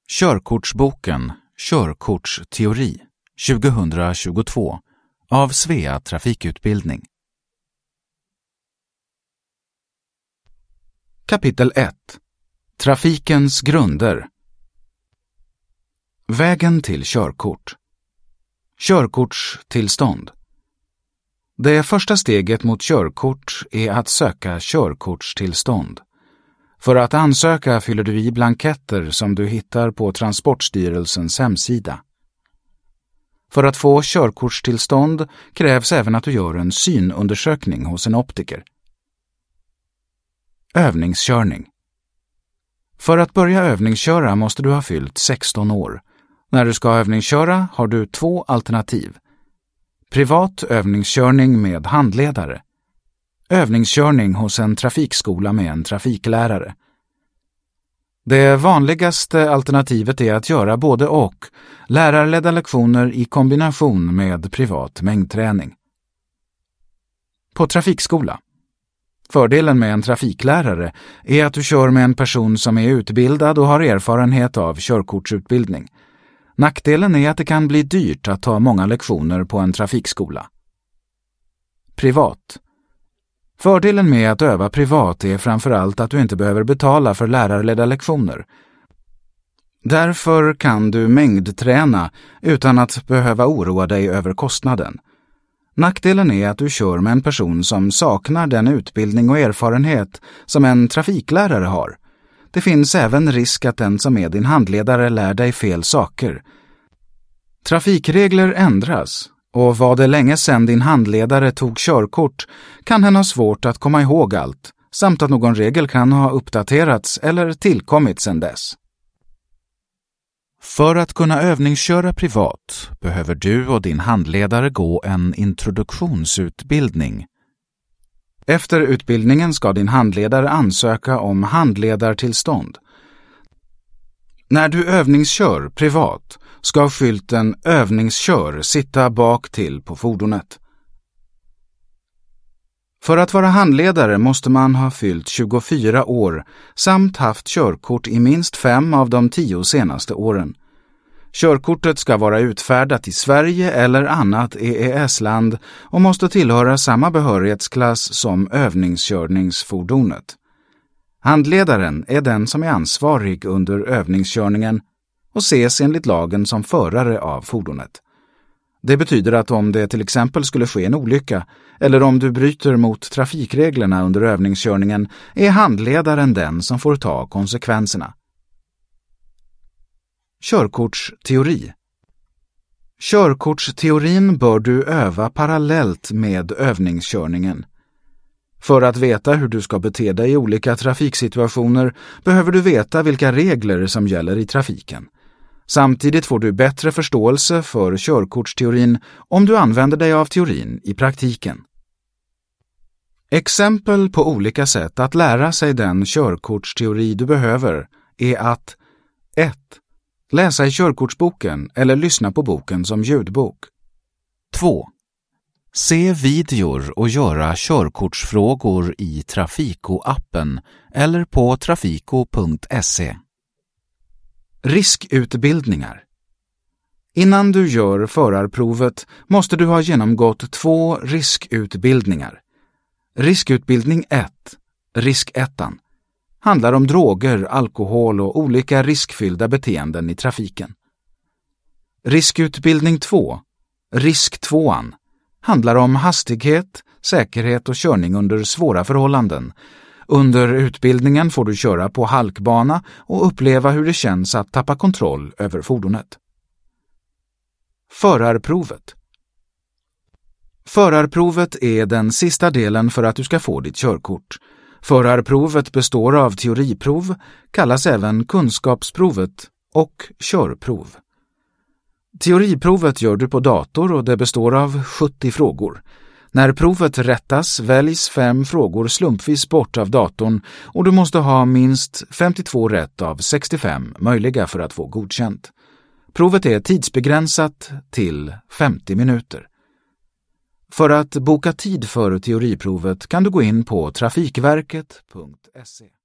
Körkortsboken Körkortsteori 2022 av Svea trafikutbildning. Kapitel 1. Trafikens grunder. Vägen till körkort. Körkortstillstånd. Det första steget mot körkort är att söka körkortstillstånd. För att ansöka fyller du i blanketter som du hittar på Transportstyrelsens hemsida. För att få körkortstillstånd krävs även att du gör en synundersökning hos en optiker. Övningskörning. För att börja övningsköra måste du ha fyllt 16 år. När du ska övningsköra har du 2 alternativ. Privat övningskörning med handledare. Övningskörning hos en trafikskola med en trafiklärare. Det vanligaste alternativet är att göra både och, lärarledda lektioner i kombination med privat mängdträning. På trafikskola. Fördelen med en trafiklärare är att du kör med en person som är utbildad och har erfarenhet av körkortsutbildning. Nackdelen är att det kan bli dyrt att ta många lektioner på en trafikskola. Privat. Fördelen med att öva privat är framförallt att du inte behöver betala för lärarledda lektioner. Därför kan du mängdträna utan att behöva oroa dig över kostnaden. Nackdelen är att du kör med en person som saknar den utbildning och erfarenhet som en trafiklärare har. Det finns även risk att den som är din handledare lär dig fel saker. Trafikregler ändras. Och var det länge sedan din handledare tog körkort kan hen ha svårt att komma ihåg allt, samt att någon regel kan ha uppdaterats eller tillkommit sedan dess. För att kunna övningsköra privat behöver du och din handledare gå en introduktionsutbildning. Efter utbildningen ska din handledare ansöka om handledartillstånd. När du övningskör privat ska skylten övningskör sitta bak till på fordonet. För att vara handledare måste man ha fyllt 24 år samt haft körkort i minst 5 av de 10 senaste åren. Körkortet ska vara utfärdat i Sverige eller annat EES-land och måste tillhöra samma behörighetsklass som övningskörningsfordonet. Handledaren är den som är ansvarig under övningskörningen och ses enligt lagen som förare av fordonet. Det betyder att om det till exempel skulle ske en olycka eller om du bryter mot trafikreglerna under övningskörningen är handledaren den som får ta konsekvenserna. Körkortsteori. Körkortsteorin bör du öva parallellt med övningskörningen. För att veta hur du ska bete dig i olika trafiksituationer behöver du veta vilka regler som gäller i trafiken. Samtidigt får du bättre förståelse för körkortsteorin om du använder dig av teorin i praktiken. Exempel på olika sätt att lära sig den körkortsteori du behöver är att 1. Läsa i körkortsboken eller lyssna på boken som ljudbok. 2. Se videor och göra körkortsfrågor i Trafiko-appen eller på trafiko.se. Riskutbildningar. Innan du gör förarprovet måste du ha genomgått 2 riskutbildningar. Riskutbildning 1, risk 1, handlar om droger, alkohol och olika riskfyllda beteenden i trafiken. Riskutbildning 2, risk 2, handlar om hastighet, säkerhet och körning under svåra förhållanden. Under utbildningen får du köra på halkbana och uppleva hur det känns att tappa kontroll över fordonet. Förarprovet. Förarprovet är den sista delen för att du ska få ditt körkort. Förarprovet består av teoriprov, kallas även kunskapsprovet och körprov. Teoriprovet gör du på dator och det består av 70 frågor. När provet rättas väljs 5 frågor slumpvis bort av datorn och du måste ha minst 52 rätt av 65 möjliga för att få godkänt. Provet är tidsbegränsat till 50 minuter. För att boka tid för teoriprovet kan du gå in på trafikverket.se.